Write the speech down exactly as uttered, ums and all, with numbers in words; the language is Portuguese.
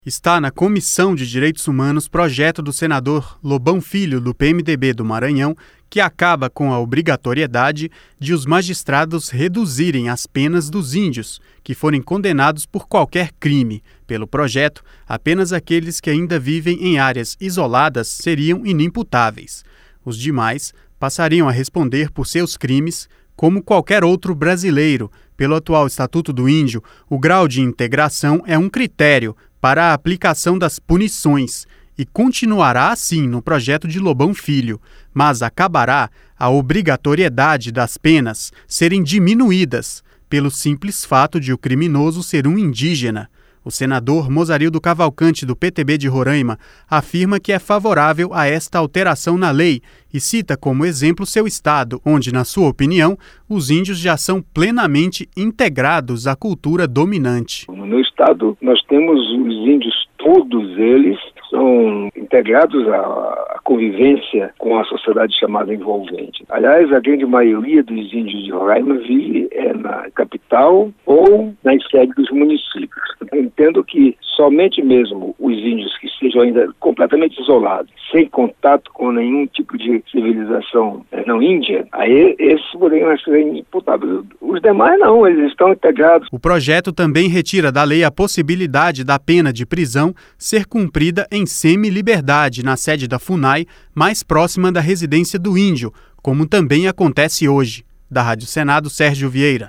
Está na Comissão de Direitos Humanos projeto do senador Lobão Filho, do P M D B do Maranhão, que acaba com a obrigatoriedade de os magistrados reduzirem as penas dos índios que forem condenados por qualquer crime. Pelo projeto, apenas aqueles que ainda vivem em áreas isoladas seriam inimputáveis. Os demais passariam a responder por seus crimes como qualquer outro brasileiro. Pelo atual Estatuto do Índio, o grau de integração é um critério para a aplicação das punições e continuará assim no projeto de Lobão Filho, mas acabará a obrigatoriedade das penas serem diminuídas pelo simples fato de o criminoso ser um indígena. O senador Mozarildo Cavalcante, do P T B de Roraima, afirma que é favorável a esta alteração na lei e cita como exemplo seu estado, onde, na sua opinião, os índios já são plenamente integrados à cultura dominante. No meu estado, nós temos os índios, todos eles são integrados à convivência com a sociedade chamada envolvente. Aliás, a grande maioria dos índios de Roraima vive é, na capital ou nas sedes dos municípios. Eu entendo que somente mesmo os índios que estejam ainda completamente isolados, sem contato com nenhum tipo de civilização é, não índia, aí esses poderiam ser imputáveis. Os demais não, eles estão integrados. O projeto também retira da lei a possibilidade da pena de prisão ser cumprida em semi-liberdade na sede da FUNAI, mais próxima da residência do índio, como também acontece hoje. Da Rádio Senado, Sérgio Vieira.